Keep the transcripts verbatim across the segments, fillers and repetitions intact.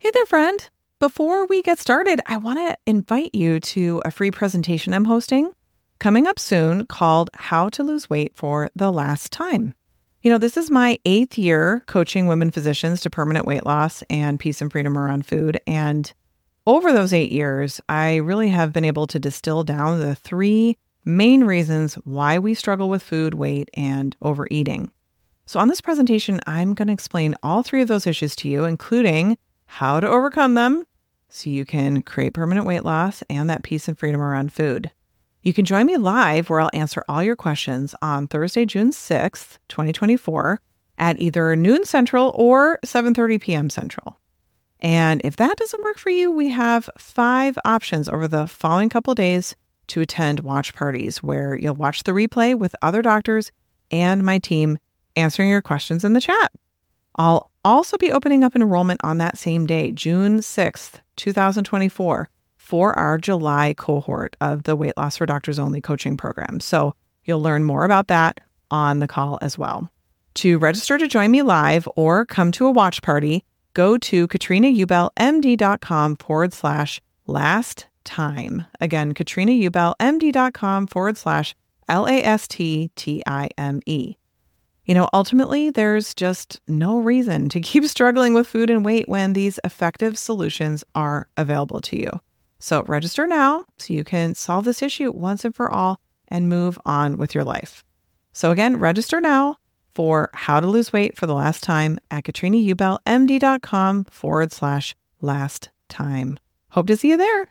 Hey there, friend. Before we get started, I want to invite you to a free presentation I'm hosting coming up soon called How to Lose Weight for the Last Time. You know, this is my eighth year coaching women physicians to permanent weight loss and peace and freedom around food. And over those eight years, I really have been able to distill down the three main reasons why we struggle with food, weight, and overeating. So on this presentation, I'm going to explain all three of those issues to you, including how to overcome them so you can create permanent weight loss and that peace and freedom around food. You can join me live where I'll answer all your questions on Thursday, June sixth, twenty twenty-four at either noon Central or seven thirty p.m. Central. And if that doesn't work for you, we have five options over the following couple days to attend watch parties where you'll watch the replay with other doctors and my team answering your questions in the chat. I'll also be opening up enrollment on that same day, June sixth, twenty twenty-four, for our July cohort of the Weight Loss for Doctors Only coaching program. So you'll learn more about that on the call as well. To register to join me live or come to a watch party, go to katrinaubelmd.com forward slash last time. Again, katrinaubelmd.com forward slash L-A-S-T-T-I-M-E. You know, ultimately, there's just no reason to keep struggling with food and weight when these effective solutions are available to you. So register now so you can solve this issue once and for all and move on with your life. So again, register now for How to Lose Weight for the Last Time at katrinaubelmd.com forward slash last time. Hope to see you there.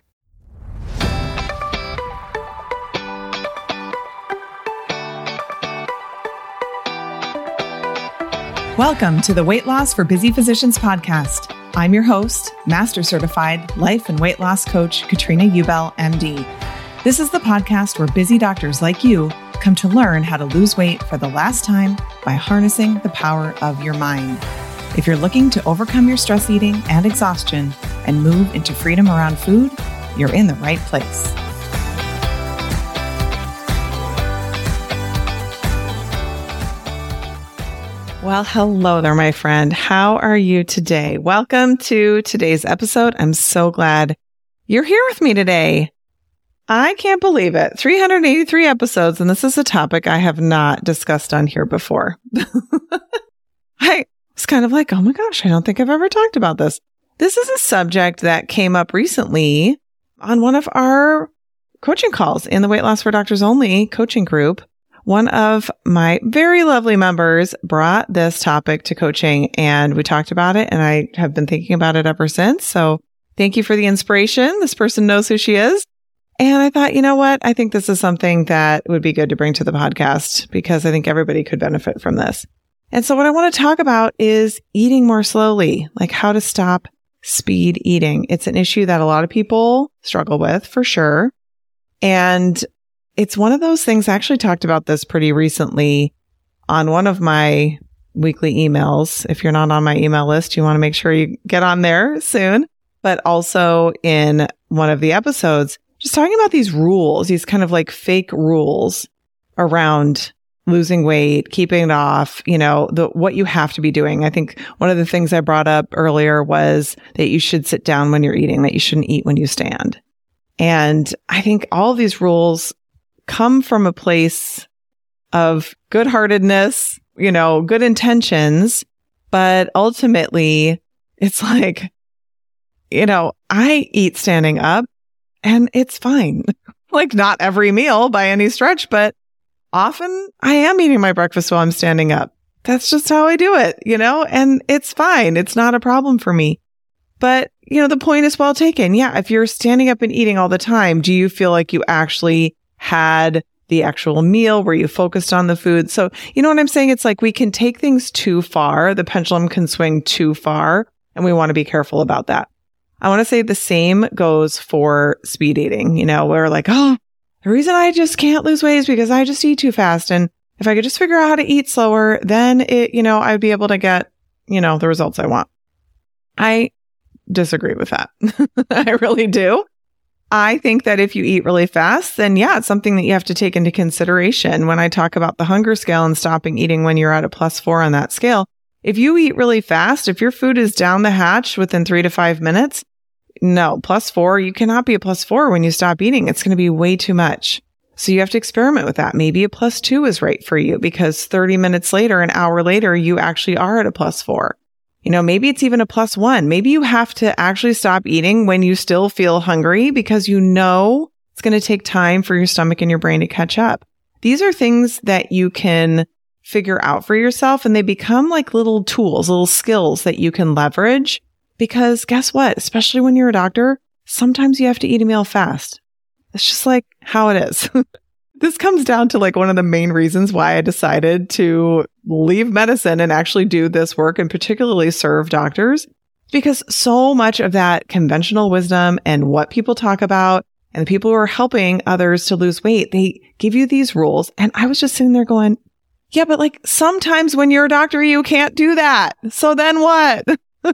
Welcome to the Weight Loss for Busy Physicians podcast. I'm your host, Master Certified Life and Weight Loss Coach, Katrina Ubel, M D. This is the podcast where busy doctors like you come to learn how to lose weight for the last time by harnessing the power of your mind. If you're looking to overcome your stress eating and exhaustion and move into freedom around food, you're in the right place. Well, hello there, my friend. How are you today? Welcome to today's episode. I'm so glad you're here with me today. I can't believe it. three hundred eighty-three episodes, and this is a topic I have not discussed on here before. I was kind of like, oh my gosh, I don't think I've ever talked about this. This is a subject that came up recently on one of our coaching calls in the Weight Loss for Doctors Only coaching group. One of my very lovely members brought this topic to coaching and we talked about it, and I have been thinking about it ever since. So thank you for the inspiration. This person knows who she is. And I thought, you know what? I think this is something that would be good to bring to the podcast because I think everybody could benefit from this. And so what I want to talk about is eating more slowly, like how to stop speed eating. It's an issue that a lot of people struggle with for sure. And it's one of those things, I actually talked about this pretty recently on one of my weekly emails. If you're not on my email list, you want to make sure you get on there soon. But also in one of the episodes, just talking about these rules, these kind of like fake rules around losing weight, keeping it off, you know, the what you have to be doing. I think one of the things I brought up earlier was that you should sit down when you're eating, that you shouldn't eat when you stand. And I think all of these rules come from a place of good-heartedness, you know, good intentions, but ultimately it's like, you know, I eat standing up and it's fine. Like not every meal by any stretch, but often I am eating my breakfast while I'm standing up. That's just how I do it, you know, and it's fine. It's not a problem for me. But, you know, the point is well taken. Yeah. If you're standing up and eating all the time, do you feel like you actually had the actual meal where you focused on the food? So, you know what I'm saying? It's like we can take things too far. The pendulum can swing too far, and we want to be careful about that. I want to say the same goes for speed eating. You know, we're like, oh, the reason I just can't lose weight is because I just eat too fast. And if I could just figure out how to eat slower, then it, you know, I'd be able to get, you know, the results I want. I disagree with that. I really do. I think that if you eat really fast, then yeah, it's something that you have to take into consideration. When I talk about the hunger scale and stopping eating when you're at a plus four on that scale, If you eat really fast, if your food is down the hatch within three to five minutes, no, plus four, you cannot be a plus four when you stop eating. It's going to be way too much. So you have to experiment with that. Maybe a plus two is right for you because thirty minutes later, an hour later, you actually are at a plus four. You know, maybe it's even a plus one. Maybe you have to actually stop eating when you still feel hungry because you know it's going to take time for your stomach and your brain to catch up. These are things that you can figure out for yourself, and they become like little tools, little skills that you can leverage. Because guess what? Especially when you're a doctor, sometimes you have to eat a meal fast. It's just like how it is. This comes down to like one of the main reasons why I decided to leave medicine and actually do this work and particularly serve doctors, because so much of that conventional wisdom and what people talk about and the people who are helping others to lose weight, they give you these rules. And I was just sitting there going, yeah, but like sometimes when you're a doctor, you can't do that. So then what?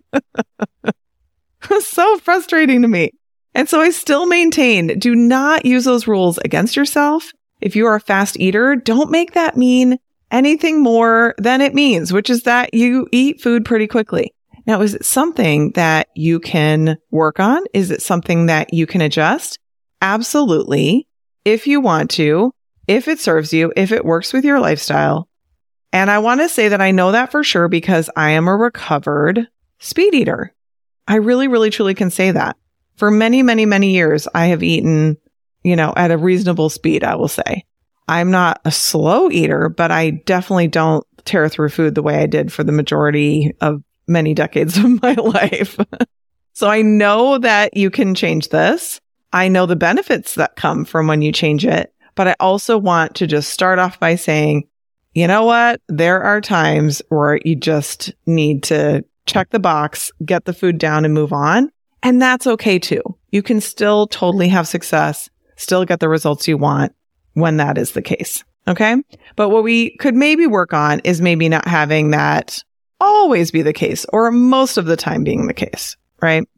It was so frustrating to me. And so I still maintain, do not use those rules against yourself. If you are a fast eater, don't make that mean anything more than it means, which is that you eat food pretty quickly. Now, is it something that you can work on? Is it something that you can adjust? Absolutely. If you want to, if it serves you, if it works with your lifestyle. And I want to say that I know that for sure because I am a recovered speed eater. I really, really, truly can say that. For many, many, many years, I have eaten, you know, at a reasonable speed, I will say. I'm not a slow eater, but I definitely don't tear through food the way I did for the majority of many decades of my life. So I know that you can change this. I know the benefits that come from when you change it, but I also want to just start off by saying, you know what? There are times where you just need to check the box, get the food down and move on. And that's okay too. You can still totally have success, still get the results you want when that is the case. Okay. But what we could maybe work on is maybe not having that always be the case or most of the time being the case. Right.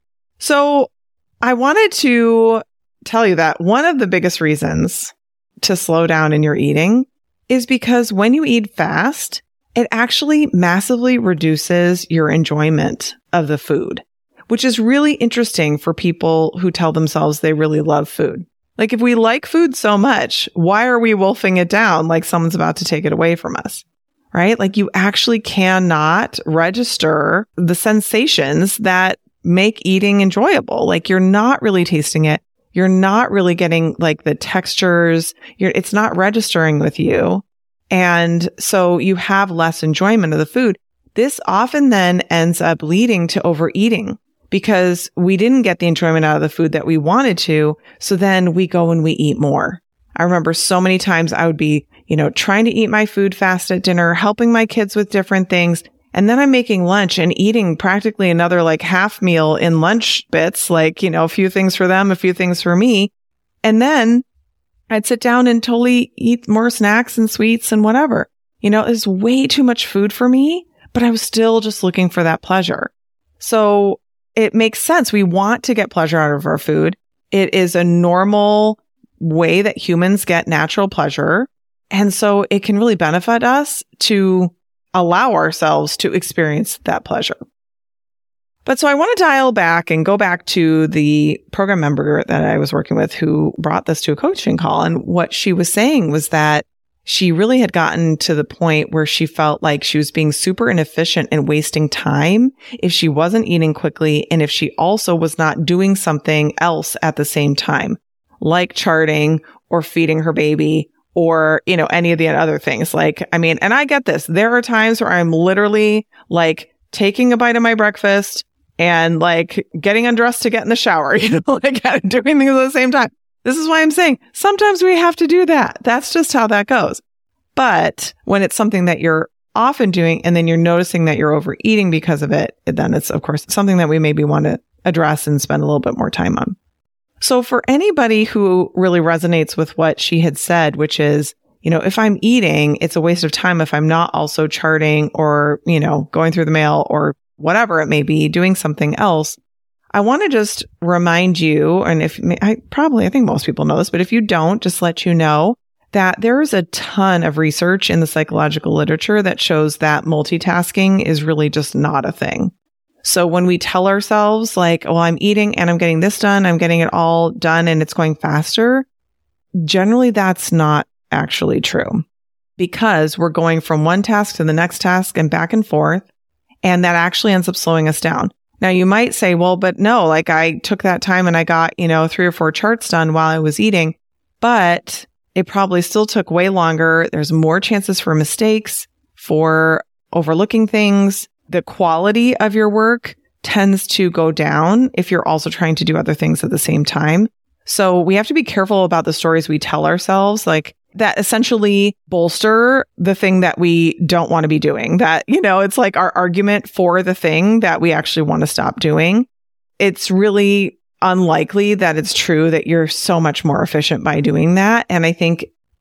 So I wanted to tell you that one of the biggest reasons to slow down in your eating is because when you eat fast, it actually massively reduces your enjoyment of the food, which is really interesting for people who tell themselves they really love food. Like if we like food so much, why are we wolfing it down like someone's about to take it away from us? Right? Like you actually cannot register the sensations that make eating enjoyable. Like you're not really tasting it. You're not really getting like the textures. You're, it's not registering with you. And so you have less enjoyment of the food. This often then ends up leading to overeating because we didn't get the enjoyment out of the food that we wanted to. So then we go and we eat more. I remember so many times I would be, you know, trying to eat my food fast at dinner, helping my kids with different things. And then I'm making lunch and eating practically another like half meal in lunch bits, like, you know, a few things for them, a few things for me. And then I'd sit down and totally eat more snacks and sweets and whatever. You know, it's way too much food for me, but I was still just looking for that pleasure. So it makes sense. We want to get pleasure out of our food. It is a normal way that humans get natural pleasure. And so it can really benefit us to allow ourselves to experience that pleasure. But so I want to dial back and go back to the program member that I was working with who brought this to a coaching call. And what she was saying was that she really had gotten to the point where she felt like she was being super inefficient and wasting time if she wasn't eating quickly and if she also was not doing something else at the same time, like charting or feeding her baby or, you know, any of the other things. Like, I mean, and I get this. There are times where I'm literally like taking a bite of my breakfast and like getting undressed to get in the shower, you know, like doing things at the same time. This is why I'm saying sometimes we have to do that. That's just how that goes. But when it's something that you're often doing and then you're noticing that you're overeating because of it, then it's, of course, something that we maybe want to address and spend a little bit more time on. So for anybody who really resonates with what she had said, which is, you know, if I'm eating, it's a waste of time if I'm not also charting or, you know, going through the mail or whatever it may be, doing something else. I want to just remind you, and if I probably, I think most people know this, but if you don't, just let you know that there is a ton of research in the psychological literature that shows that multitasking is really just not a thing. So when we tell ourselves like, well, I'm eating and I'm getting this done, I'm getting it all done and it's going faster, generally that's not actually true, because we're going from one task to the next task and back and forth, and that actually ends up slowing us down. Now you might say, well, but no, like I took that time and I got, you know, three or four charts done while I was eating, but it probably still took way longer. There's more chances for mistakes, for overlooking things. The quality of your work tends to go down if you're also trying to do other things at the same time. So we have to be careful about the stories we tell ourselves, like that essentially bolster the thing that we don't want to be doing. That, you know, it's like our argument for the thing that we actually want to stop doing. It's really unlikely that it's true that you're so much more efficient by doing that. And I think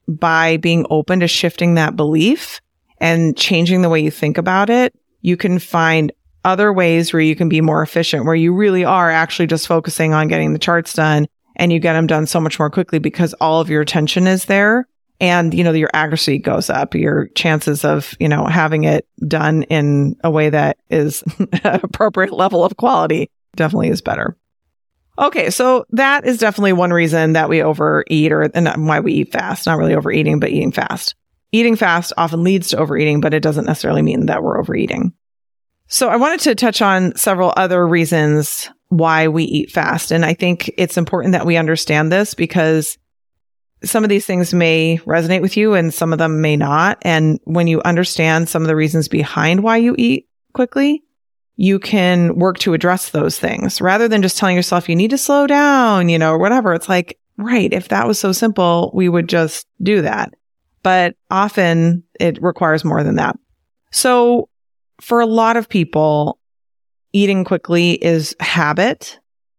by being open to shifting that belief and changing the way you think about it, you can find other ways where you can be more efficient, where you really are actually just focusing on getting the charts done, and you get them done so much more quickly because all of your attention is there. And, you know, your accuracy goes up, your chances of, you know, having it done in a way that is an appropriate level of quality definitely is better. Okay, so that is definitely one reason that we overeat, or and why we eat fast. Not really overeating, but eating fast. Eating fast often leads to overeating, but it doesn't necessarily mean that we're overeating. So I wanted to touch on several other reasons why we eat fast. And I think it's important that we understand this, because some of these things may resonate with you and some of them may not. And when you understand some of the reasons behind why you eat quickly, you can work to address those things rather than just telling yourself you need to slow down, you know, or whatever. It's like, right, if that was so simple, we would just do that. But often it requires more than that. So for a lot of people, eating quickly is habit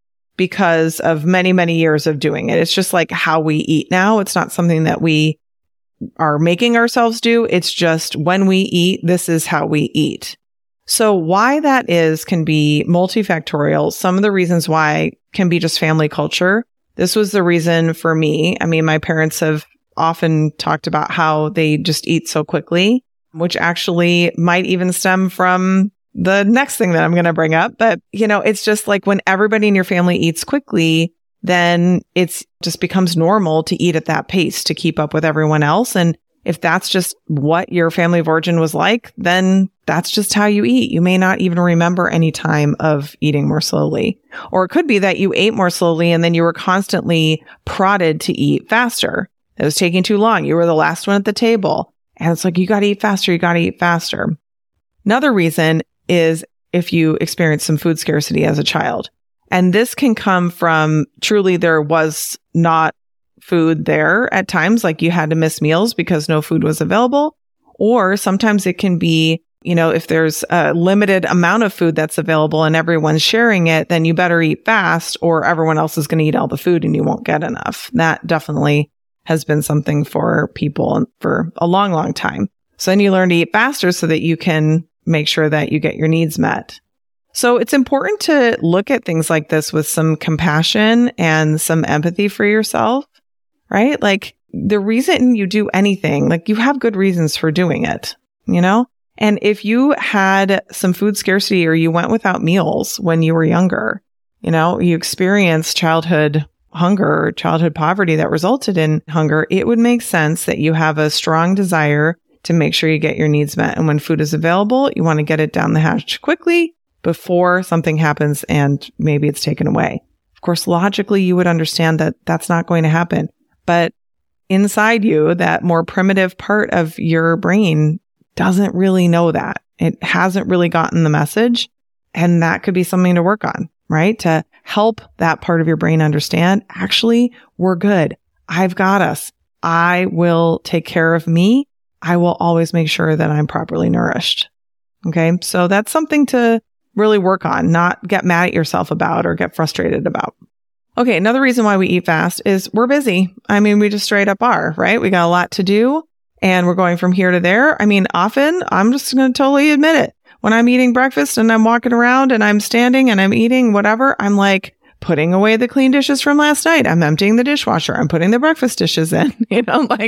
because of many, many years of doing it. It's just like how we eat now. It's not something that we are making ourselves do. It's just when we eat, this is how we eat. So why that is can be multifactorial. Some of the reasons why can be just family culture. This was the reason for me. I mean, my parents have often talked about how they just eat so quickly, which actually might even stem from the next thing that I'm going to bring up. But, you know, it's just like when everybody in your family eats quickly, then it's just becomes normal to eat at that pace to keep up with everyone else. And if that's just what your family of origin was like, then that's just how you eat. You may not even remember any time of eating more slowly. Or it could be that you ate more slowly and then you were constantly prodded to eat faster. It was taking too long. You were the last one at the table. And it's like, you got to eat faster. You got to eat faster. Another reason is if you experience some food scarcity as a child. And this can come from truly there was not food there at times, like you had to miss meals because no food was available. Or sometimes it can be, you know, if there's a limited amount of food that's available and everyone's sharing it, then you better eat fast or everyone else is going to eat all the food and you won't get enough. That definitely has been something for people for a long, long time. So then you learn to eat faster so that you can make sure that you get your needs met. So it's important to look at things like this with some compassion and some empathy for yourself, right? Like the reason you do anything, like you have good reasons for doing it, you know? And if you had some food scarcity or you went without meals when you were younger, you know, you experienced childhood hunger or childhood poverty that resulted in hunger, it would make sense that you have a strong desire to make sure you get your needs met. And when food is available, you want to get it down the hatch quickly before something happens and maybe it's taken away. Of course, logically, you would understand that that's not going to happen. But inside you, that more primitive part of your brain doesn't really know that. It hasn't really gotten the message. And that could be something to work on, right? To help that part of your brain understand, actually, we're good. I've got us. I will take care of me. I will always make sure that I'm properly nourished. Okay. So that's something to really work on, not get mad at yourself about or get frustrated about. Okay. Another reason why we eat fast is we're busy. I mean, we just straight up are, right? We got a lot to do and we're going from here to there. I mean, often I'm just going to totally admit it. When I'm eating breakfast and I'm walking around and I'm standing and I'm eating whatever, I'm like putting away the clean dishes from last night. I'm emptying the dishwasher. I'm putting the breakfast dishes in, you know, like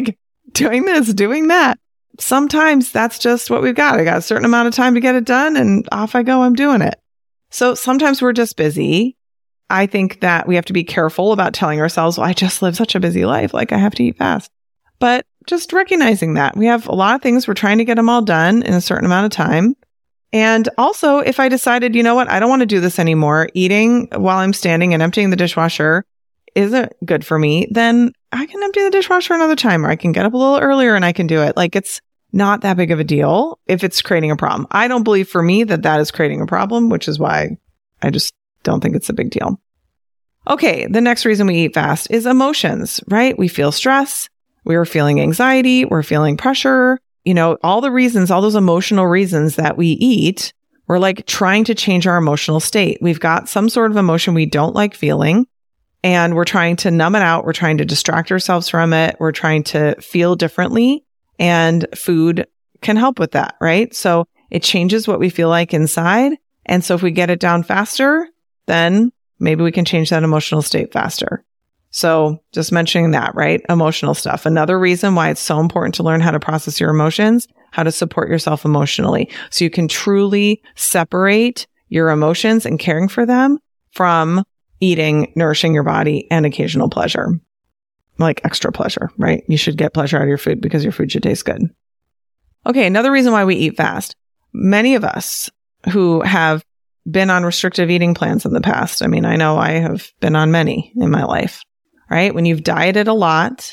doing this, doing that. Sometimes that's just what we've got. I got a certain amount of time to get it done and off I go. I'm doing it. So sometimes we're just busy. I think that we have to be careful about telling ourselves, well, I just live such a busy life. Like I have to eat fast. But just recognizing that we have a lot of things. We're trying to get them all done in a certain amount of time. And also, if I decided, you know what, I don't want to do this anymore, eating while I'm standing and emptying the dishwasher isn't good for me, then I can empty the dishwasher another time, or I can get up a little earlier and I can do it. Like it's not that big of a deal if it's creating a problem. I don't believe for me that that is creating a problem, which is why I just don't think it's a big deal. Okay, the next reason we eat fast is emotions, right? We feel stress, we're feeling anxiety, we're feeling pressure. You know, all the reasons, all those emotional reasons that we eat, we're like trying to change our emotional state. We've got some sort of emotion we don't like feeling, and we're trying to numb it out. We're trying to distract ourselves from it. We're trying to feel differently, and food can help with that, right? So it changes what we feel like inside. And so if we get it down faster, then maybe we can change that emotional state faster. So just mentioning that, right? Emotional stuff. Another reason why it's so important to learn how to process your emotions, how to support yourself emotionally, so you can truly separate your emotions and caring for them from eating, nourishing your body, and occasional pleasure, like extra pleasure, right? You should get pleasure out of your food because your food should taste good. Okay, another reason why we eat fast. Many of us who have been on restrictive eating plans in the past, I mean, I know I have been on many in my life. Right? When you've dieted a lot,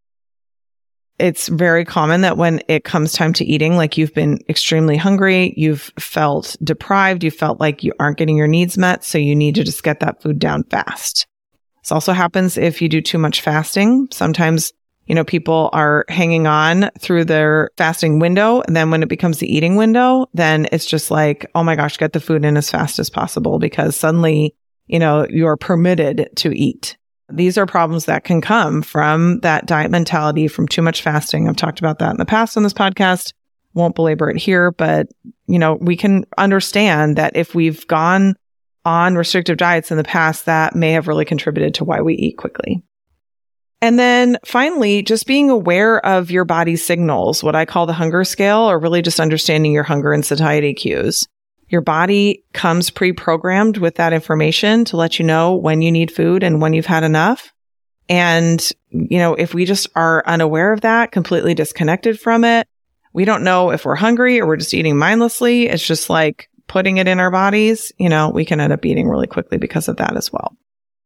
it's very common that when it comes time to eating, like you've been extremely hungry, you've felt deprived, you felt like you aren't getting your needs met, so you need to just get that food down fast. This also happens if you do too much fasting. Sometimes, you know, people are hanging on through their fasting window, and then when it becomes the eating window, then it's just like, oh my gosh, get the food in as fast as possible because suddenly, you know, you're permitted to eat. These are problems that can come from that diet mentality, from too much fasting. I've talked about that in the past on this podcast. Won't belabor it here, but, you know, we can understand that if we've gone on restrictive diets in the past, that may have really contributed to why we eat quickly. And then finally, just being aware of your body's signals, what I call the hunger scale, or really just understanding your hunger and satiety cues. Your body comes pre-programmed with that information to let you know when you need food and when you've had enough. And, you know, if we just are unaware of that, completely disconnected from it, we don't know if we're hungry or we're just eating mindlessly. It's just like putting it in our bodies, you know, we can end up eating really quickly because of that as well.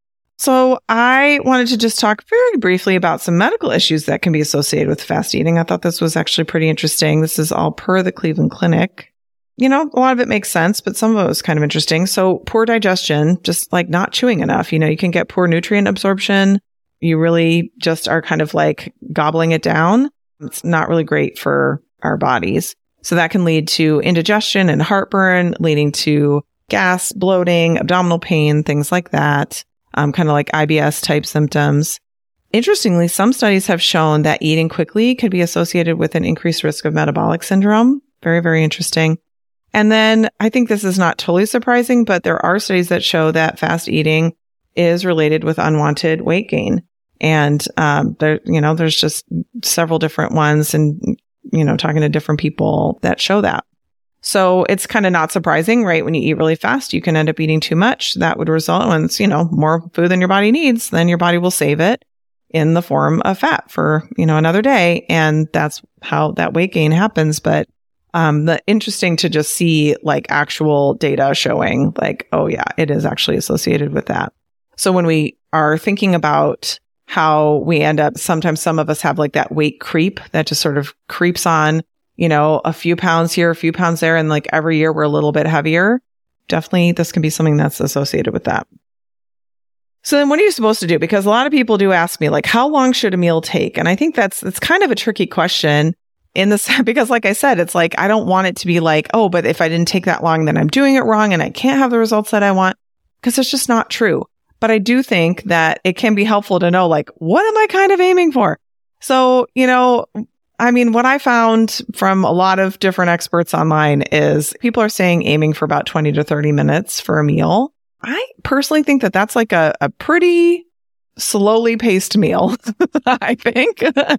So I wanted to just talk very briefly about some medical issues that can be associated with fast eating. I thought this was actually pretty interesting. This is all per the Cleveland Clinic. You know, a lot of it makes sense, but some of it was kind of interesting. So poor digestion, just like not chewing enough, you know, you can get poor nutrient absorption. You really just are kind of like gobbling it down. It's not really great for our bodies. So that can lead to indigestion and heartburn, leading to gas, bloating, abdominal pain, things like that. Um, kind of like I B S type symptoms. Interestingly, some studies have shown that eating quickly could be associated with an increased risk of metabolic syndrome. Very, very interesting. And then I think this is not totally surprising, but there are studies that show that fast eating is related with unwanted weight gain. And, um, there, you know, there's just several different ones and, you know, talking to different people that show that. So it's kind of not surprising, right? When you eat really fast, you can end up eating too much. That would result in, you know, more food than your body needs. Then your body will save it in the form of fat for, you know, another day. And that's how that weight gain happens. But Um, the interesting to just see like actual data showing like, oh yeah, it is actually associated with that. So when we are thinking about how we end up, sometimes some of us have like that weight creep that just sort of creeps on, you know, a few pounds here, a few pounds there. And like every year we're a little bit heavier. Definitely this can be something that's associated with that. So then what are you supposed to do? Because a lot of people do ask me like, how long should a meal take? And I think that's, that's kind of a tricky question. In this, because like I said, it's like, I don't want it to be like, oh, but if I didn't take that long, then I'm doing it wrong and I can't have the results that I want, because it's just not true. But I do think that it can be helpful to know, like, what am I kind of aiming for? So, you know, I mean, what I found from a lot of different experts online is people are saying aiming for about twenty to thirty minutes for a meal. I personally think that that's like a, a pretty slowly paced meal, I think.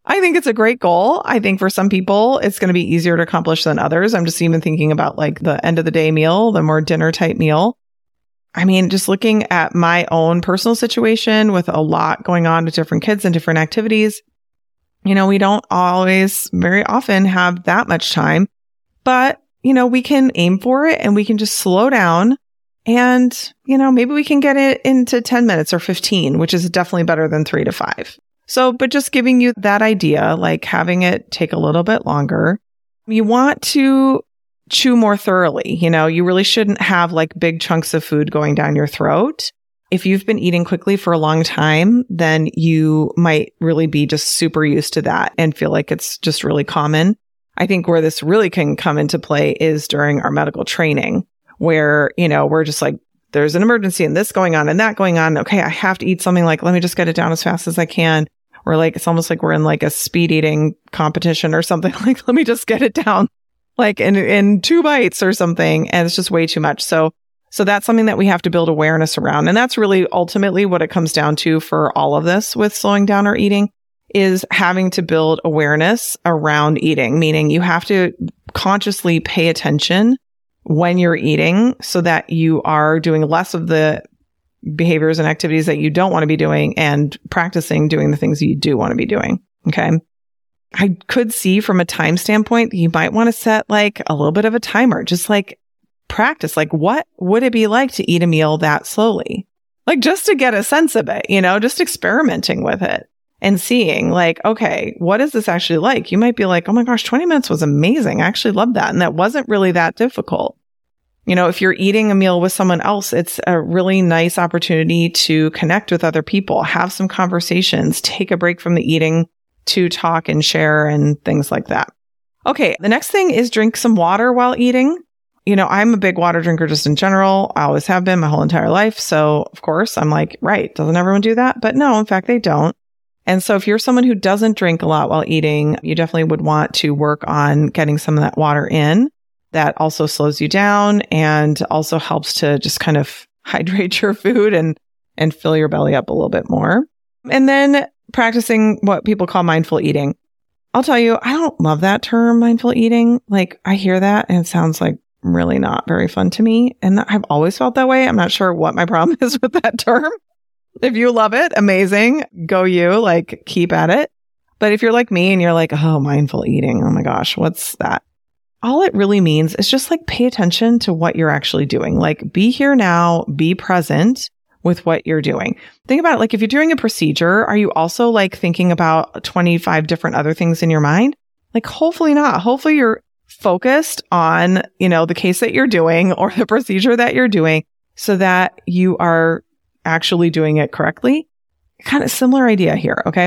I think it's a great goal. I think for some people, it's going to be easier to accomplish than others. I'm just even thinking about like the end of the day meal, the more dinner type meal. I mean, just looking at my own personal situation with a lot going on with different kids and different activities, you know, we don't always very often have that much time, but, you know, we can aim for it and we can just slow down and, you know, maybe we can get it into ten minutes or fifteen, which is definitely better than three to five. So, but just giving you that idea, like having it take a little bit longer, you want to chew more thoroughly. You know, you really shouldn't have like big chunks of food going down your throat. If you've been eating quickly for a long time, then you might really be just super used to that and feel like it's just really common. I think where this really can come into play is during our medical training, where, you know, we're just like, there's an emergency and this going on and that going on. Okay, I have to eat something, like, let me just get it down as fast as I can. Or like, it's almost like we're in like a speed eating competition or something. Like, let me just get it down like in, in two bites or something. And it's just way too much. So, so that's something that we have to build awareness around. And that's really ultimately what it comes down to for all of this with slowing down our eating, is having to build awareness around eating, meaning you have to consciously pay attention when you're eating so that you are doing less of the behaviors and activities that you don't want to be doing and practicing doing the things you do want to be doing. Okay. I could see from a time standpoint that you might want to set like a little bit of a timer, just like practice. Like, what would it be like to eat a meal that slowly? Like, just to get a sense of it, you know, just experimenting with it and seeing like, okay, what is this actually like? You might be like, oh my gosh, twenty minutes was amazing. I actually loved that. And that wasn't really that difficult. You know, if you're eating a meal with someone else, it's a really nice opportunity to connect with other people, have some conversations, take a break from the eating to talk and share and things like that. Okay. The next thing is drink some water while eating. You know, I'm a big water drinker just in general. I always have been my whole entire life. So of course I'm like, right, doesn't everyone do that? But no, in fact, they don't. And so if you're someone who doesn't drink a lot while eating, you definitely would want to work on getting some of that water in. That also slows you down and also helps to just kind of hydrate your food and, and fill your belly up a little bit more. And then practicing what people call mindful eating. I'll tell you, I don't love that term, mindful eating. Like, I hear that and it sounds like really not very fun to me. And I've always felt that way. I'm not sure what my problem is with that term. If you love it, amazing. Go you, like, keep at it. But if you're like me and you're like, oh, mindful eating, oh my gosh, what's that? All it really means is just like pay attention to what you're actually doing. Like, be here now, be present with what you're doing. Think about it. Like, if you're doing a procedure, are you also like thinking about twenty-five different other things in your mind? Like, hopefully not. Hopefully you're focused on, you know, the case that you're doing or the procedure that you're doing so that you are actually doing it correctly. Kind of similar idea here. Okay.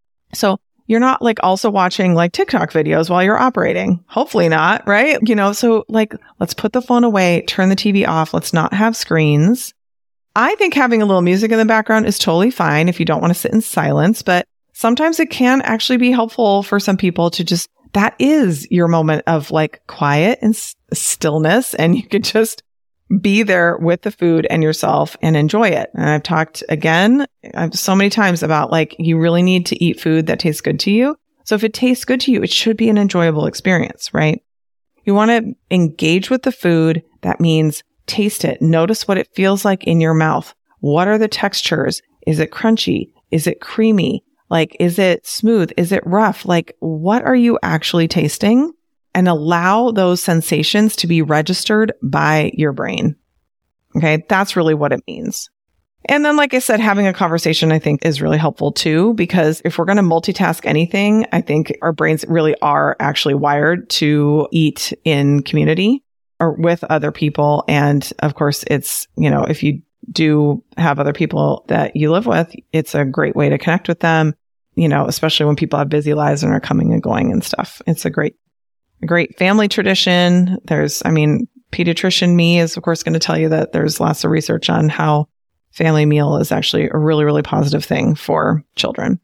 So you're not like also watching like TikTok videos while you're operating. Hopefully not, right? You know, so like, let's put the phone away, turn the T V off. Let's not have screens. I think having a little music in the background is totally fine if you don't want to sit in silence, but sometimes it can actually be helpful for some people to just, that is your moment of like quiet and s- stillness. And you could just be there with the food and yourself and enjoy it. And I've talked again, I've so many times about like, you really need to eat food that tastes good to you. So if it tastes good to you, it should be an enjoyable experience, right? You want to engage with the food. That means taste it. Notice what it feels like in your mouth. What are the textures? Is it crunchy? Is it creamy? Like, is it smooth? Is it rough? Like, what are you actually tasting? And allow those sensations to be registered by your brain. Okay. That's really what it means. And then, like I said, having a conversation, I think, is really helpful too, because if we're going to multitask anything, I think our brains really are actually wired to eat in community or with other people. And of course, it's, you know, if you do have other people that you live with, it's a great way to connect with them, you know, especially when people have busy lives and are coming and going and stuff. It's a great, a great family tradition. There's, I mean, pediatrician me is of course going to tell you that there's lots of research on how family meal is actually a really, really positive thing for children.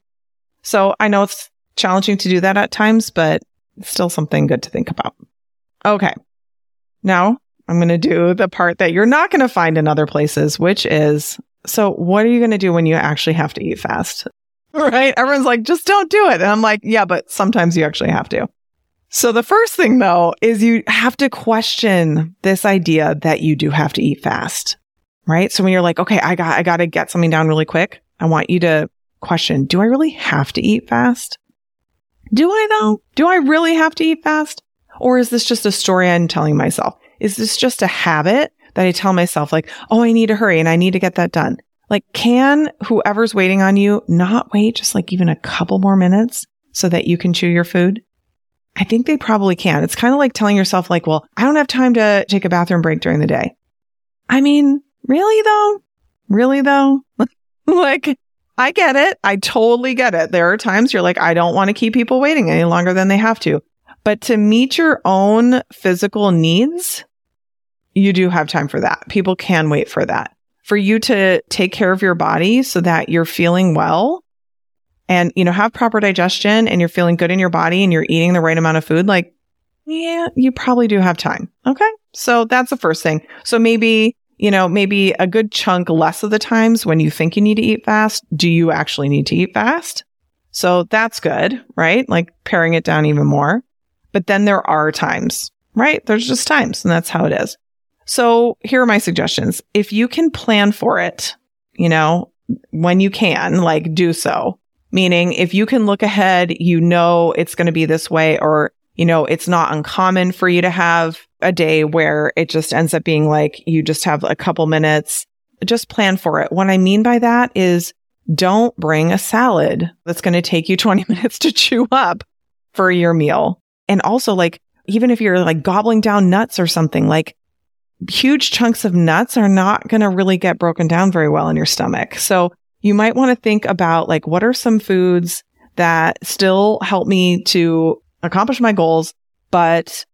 So I know it's challenging to do that at times, but it's still something good to think about. Okay. Now I'm going to do the part that you're not going to find in other places, which is, so what are you going to do when you actually have to eat fast? right? Everyone's like, just don't do it. And I'm like, yeah, but sometimes you actually have to. So the first thing though, is you have to question this idea that you do have to eat fast, right? So when you're like, okay, I got, I got to get something down really quick. I want you to question, do I really have to eat fast? Do I though? Do I really have to eat fast? Or is this just a story I'm telling myself? Is this just a habit that I tell myself like, oh, I need to hurry and I need to get that done? Like, can whoever's waiting on you not wait just like even a couple more minutes so that you can chew your food? I think they probably can. It's kind of like telling yourself like, well, I don't have time to take a bathroom break during the day. I mean, really though? Really though? Like, I get it. I totally get it. There are times you're like, I don't want to keep people waiting any longer than they have to. But to meet your own physical needs, you do have time for that. People can wait for that. For you to take care of your body so that you're feeling well and, you know, have proper digestion and you're feeling good in your body and you're eating the right amount of food, like, yeah, you probably do have time. Okay. So that's the first thing. So maybe, you know, maybe a good chunk less of the times when you think you need to eat fast, do you actually need to eat fast? So that's good, right? Like paring it down even more. But then there are times, right? There's just times, and that's how it is. So here are my suggestions. If you can plan for it, you know, when you can, like do so. Meaning if you can look ahead, you know, it's going to be this way, or, you know, it's not uncommon for you to have a day where it just ends up being like you just have a couple minutes. Just plan for it. What I mean by that is don't bring a salad that's going to take you twenty minutes to chew up for your meal. And also, like, even if you're like gobbling down nuts or something, like huge chunks of nuts are not going to really get broken down very well in your stomach. So you might want to think about like, what are some foods that still help me to accomplish my goals, but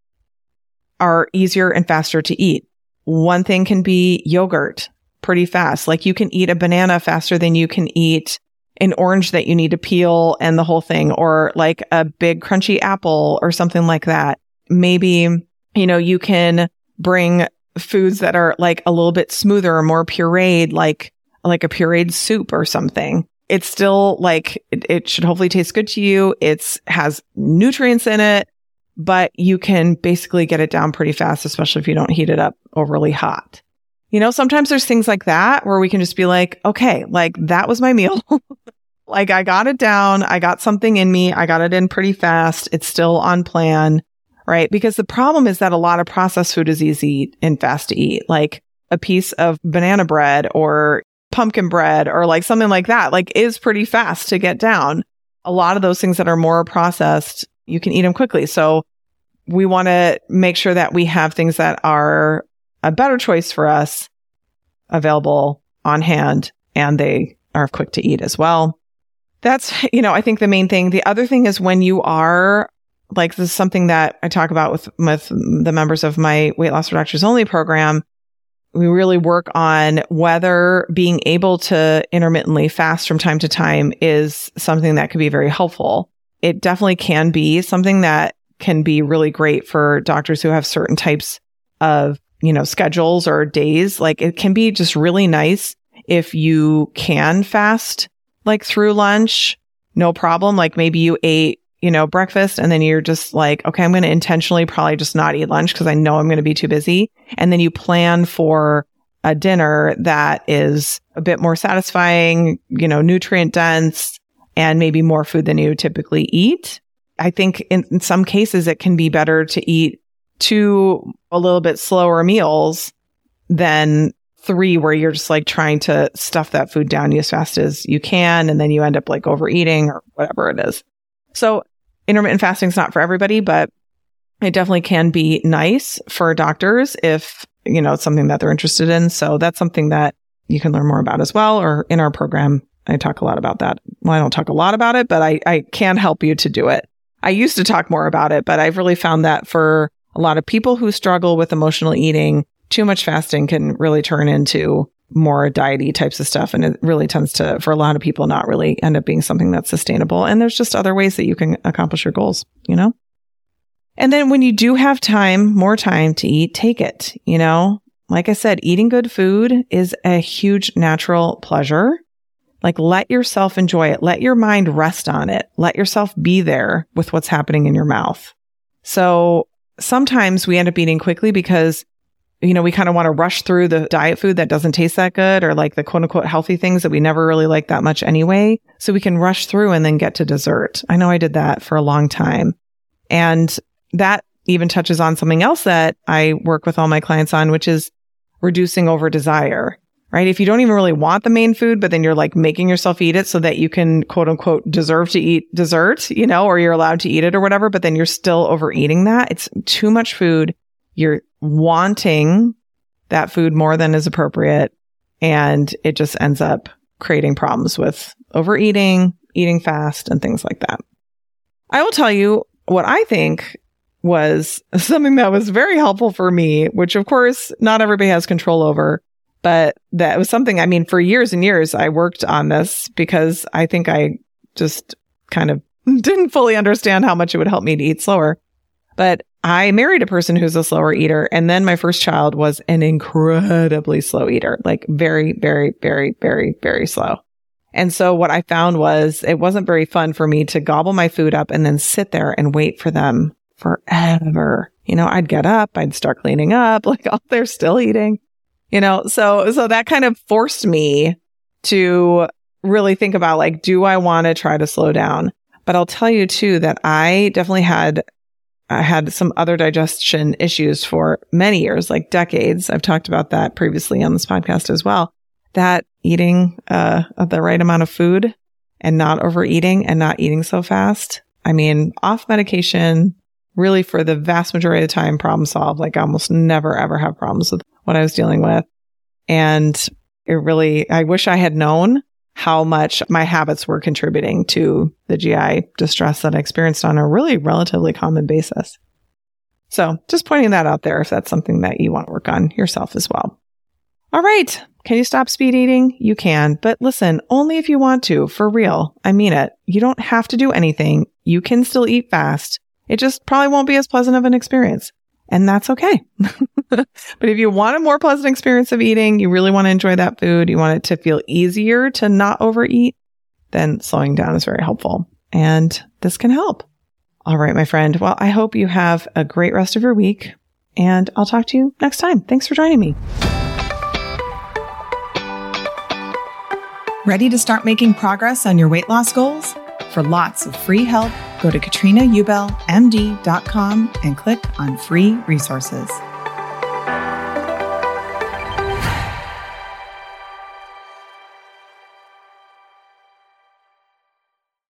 are easier and faster to eat? One thing can be yogurt pretty fast. Like you can eat a banana faster than you can eat an orange that you need to peel and the whole thing, or like a big crunchy apple or something like that. Maybe, you know, you can bring foods that are like a little bit smoother or more pureed, like, like a pureed soup or something. It's still like, it, it should hopefully taste good to you. It's has nutrients in it, but you can basically get it down pretty fast, especially if you don't heat it up overly hot. You know, sometimes there's things like that where we can just be like, okay, like that was my meal. Like I got it down. I got something in me. I got it in pretty fast. It's still on plan, right? Because the problem is that a lot of processed food is easy and fast to eat, like a piece of banana bread or pumpkin bread or like something like that, like is pretty fast to get down. A lot of those things that are more processed, you can eat them quickly. So we want to make sure that we have things that are a better choice for us available on hand, and they are quick to eat as well. That's, you know, I think the main thing. The other thing is when you are like, this is something that I talk about with, with the members of my Weight Loss for Doctors Only program. We really work on whether being able to intermittently fast from time to time is something that could be very helpful. It definitely can be something that can be really great for doctors who have certain types of, you know, schedules or days. Like it can be just really nice if you can fast like through lunch, no problem. Like maybe you ate, you know, breakfast and then you're just like, okay, I'm going to intentionally probably just not eat lunch because I know I'm going to be too busy. And then you plan for a dinner that is a bit more satisfying, you know, nutrient dense, and maybe more food than you typically eat. I think in, in some cases it can be better to eat two a little bit slower meals than three where you're just like trying to stuff that food down as fast as you can. And then you end up like overeating or whatever it is. So intermittent fasting is not for everybody, but it definitely can be nice for doctors if, you know, it's something that they're interested in. So that's something that you can learn more about as well. Or in our program, I talk a lot about that. Well, I don't talk a lot about it, but I, I can help you to do it. I used to talk more about it, but I've really found that for a lot of people who struggle with emotional eating, too much fasting can really turn into more diety types of stuff. And it really tends to, for a lot of people, not really end up being something that's sustainable. And there's just other ways that you can accomplish your goals, you know? And then when you do have time, more time to eat, take it, you know? Like I said, eating good food is a huge natural pleasure. Like, let yourself enjoy it. Let your mind rest on it. Let yourself be there with what's happening in your mouth. So sometimes we end up eating quickly because, you know, we kind of want to rush through the diet food that doesn't taste that good, or like the quote unquote healthy things that we never really like that much anyway. So we can rush through and then get to dessert. I know I did that for a long time. And that even touches on something else that I work with all my clients on, which is reducing over desire, right? If you don't even really want the main food, but then you're like making yourself eat it so that you can quote unquote deserve to eat dessert, you know, or you're allowed to eat it or whatever, but then you're still overeating that. It's too much food. You're wanting that food more than is appropriate. And it just ends up creating problems with overeating, eating fast, and things like that. I will tell you what I think was something that was very helpful for me, which of course not everybody has control over, but that was something, I mean, for years and years, I worked on this because I think I just kind of didn't fully understand how much it would help me to eat slower. But I married a person who's a slower eater. And then my first child was an incredibly slow eater, like very, very, very, very, very slow. And so what I found was it wasn't very fun for me to gobble my food up and then sit there and wait for them forever. You know, I'd get up, I'd start cleaning up, like, oh, they're still eating, you know, so, so that kind of forced me to really think about, like, do I want to try to slow down? But I'll tell you too, that I definitely had, I had some other digestion issues for many years, like decades. I've talked about that previously on this podcast as well, that eating, uh, the right amount of food and not overeating and not eating so fast. I mean, off medication, really for the vast majority of the time, problem solved. Like, I almost never, ever have problems with what I was dealing with. And it really, I wish I had known how much my habits were contributing to the G I distress that I experienced on a really relatively common basis. So just pointing that out there if that's something that you want to work on yourself as well. All right. Can you stop speed eating? You can, but listen, only if you want to, for real. I mean it. You don't have to do anything. You can still eat fast. It just probably won't be as pleasant of an experience. And that's okay. But if you want a more pleasant experience of eating, you really want to enjoy that food, you want it to feel easier to not overeat, then slowing down is very helpful. And this can help. All right, my friend. Well, I hope you have a great rest of your week, and I'll talk to you next time. Thanks for joining me. Ready to start making progress on your weight loss goals? For lots of free help, go to katrina ubel m d dot com and click on free resources.